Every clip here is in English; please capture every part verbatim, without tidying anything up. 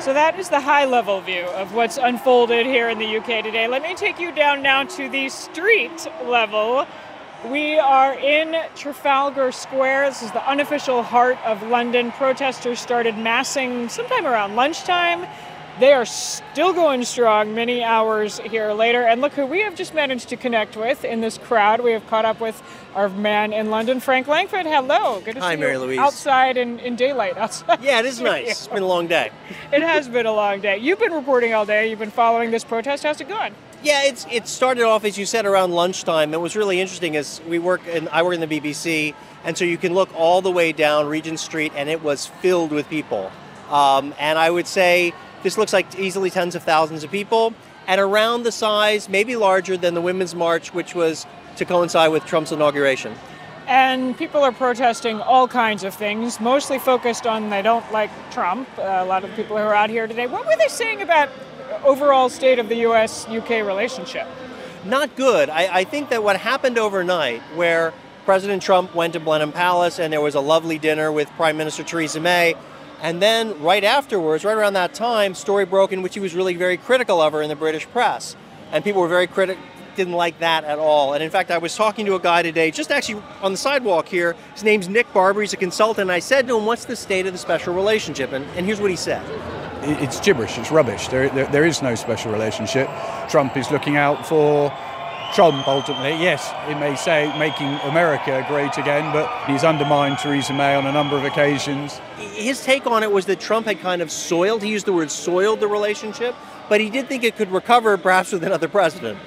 So that is the high-level view of what's unfolded here in the U K today. Let me take you down now to the street level. We are in Trafalgar Square. This is the unofficial heart of London. Protesters started massing sometime around lunchtime. They are still going strong many hours here later. And look who we have just managed to connect with in this crowd. We have caught up with our man in London, Frank Langford. Hello. Good to Hi, see Mary you Louise. outside in, in daylight. Outside. Yeah, it is nice. It's been a long day. It has been a long day. You've been reporting all day. You've been following this protest. How's it going? Yeah, it's it started off, as you said, around lunchtime. It was really interesting as we work in, I work in the B B C, and so you can look all the way down Regent Street, and it was filled with people. Um, and I would say this looks like easily tens of thousands of people, and around the size, maybe larger than the Women's March, which was to coincide with Trump's inauguration. And people are protesting all kinds of things, mostly focused on they don't like Trump. Uh, a lot of the people who are out here today. What were they saying about overall state of the U S U K relationship? Not good. I, I think that what happened overnight, where President Trump went to Blenheim Palace and there was a lovely dinner with Prime Minister Theresa May, and then right afterwards, right around that time, story broke in which he was really very critical of her in the British press. And people were very critical, didn't like that at all. And in fact, I was talking to a guy today, just actually on the sidewalk here. His name's Nick Barber, he's a consultant. And I said to him, what's the state of the special relationship? And, and here's what he said. It's gibberish, it's rubbish. There, there, there is no special relationship. Trump is looking out for Trump, ultimately. Yes, it may say making America great again, but he's undermined Theresa May on a number of occasions. His take on it was that Trump had kind of soiled, he used the word soiled the relationship, but he did think it could recover perhaps with another president.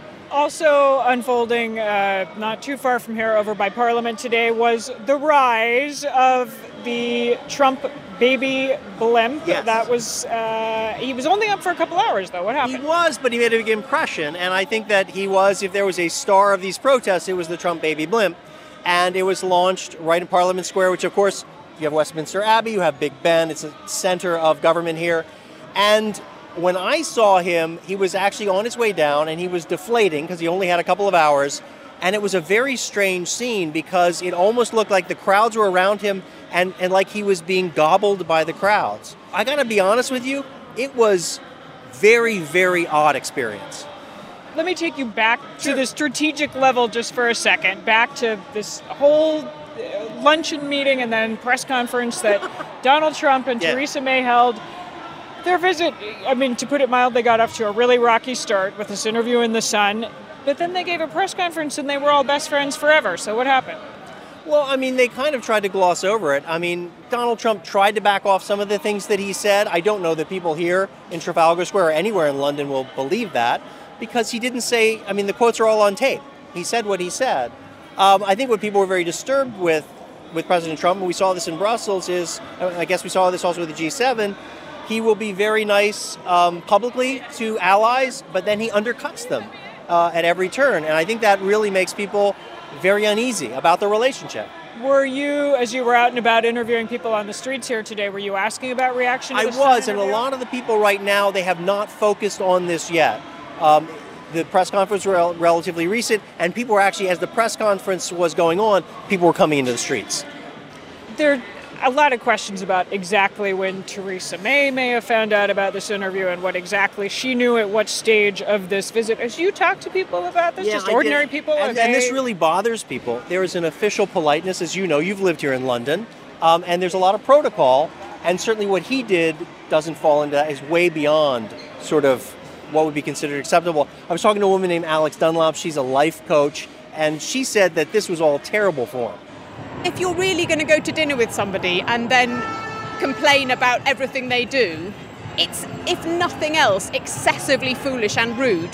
Also unfolding uh, not too far from here over by Parliament today was the rise of the Trump baby blimp. Yes. That was, uh, he was only up for a couple hours though. What happened? He was, but he made a big impression, and I think that he was, if there was a star of these protests, it was the Trump baby blimp. And it was launched right in Parliament Square, which of course, you have Westminster Abbey, you have Big Ben, it's a center of government here. And when I saw him, he was actually on his way down and he was deflating because he only had a couple of hours. And it was a very strange scene because it almost looked like the crowds were around him and, and like he was being gobbled by the crowds. I gotta be honest with you, it was very, very odd experience. Let me take you back Sure. to the strategic level just for a second, back to this whole uh, luncheon meeting and then press conference that Donald Trump and Yeah. Theresa May held. Their visit, I mean, to put it mild, they got off to a really rocky start with this interview in The Sun, but then they gave a press conference and they were all best friends forever. So what happened? Well, I mean, they kind of tried to gloss over it. I mean, Donald Trump tried to back off some of the things that he said. I don't know that people here in Trafalgar Square or anywhere in London will believe that because he didn't say, I mean, the quotes are all on tape. He said what he said. Um, I think what people were very disturbed with, with President Trump, and we saw this in Brussels, is, I guess we saw this also with the G seven, he will be very nice um, publicly to allies, but then he undercuts them uh, at every turn. And I think that really makes people very uneasy about the relationship. Were you, as you were out and about interviewing people on the streets here today, were you asking about reaction to I the was, Sun and a interview? lot of the people right now, they have not focused on this yet. Um, the press conference was rel- relatively recent, and people were actually, as the press conference was going on, people were coming into the streets. There are a lot of questions about exactly when Theresa May may have found out about this interview and what exactly she knew at what stage of this visit. As you talk to people about this, Yeah, just I ordinary did. people? And, are and this they- really bothers people. There is an official politeness, as you know, you've lived here in London, um, and there's a lot of protocol, and certainly what he did doesn't fall into that, is way beyond sort of what would be considered acceptable. I was talking to a woman named Alex Dunlop, she's a life coach, and she said that this was all terrible for him. If you're really going to go to dinner with somebody and then complain about everything they do, it's, if nothing else, excessively foolish and rude.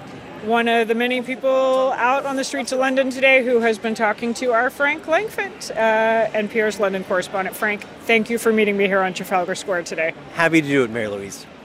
One of the many people out on the streets of London today who has been talking to our Frank Langford, uh, N P R's London correspondent. Frank, thank you for meeting me here on Trafalgar Square today. Happy to do it, Mary Louise.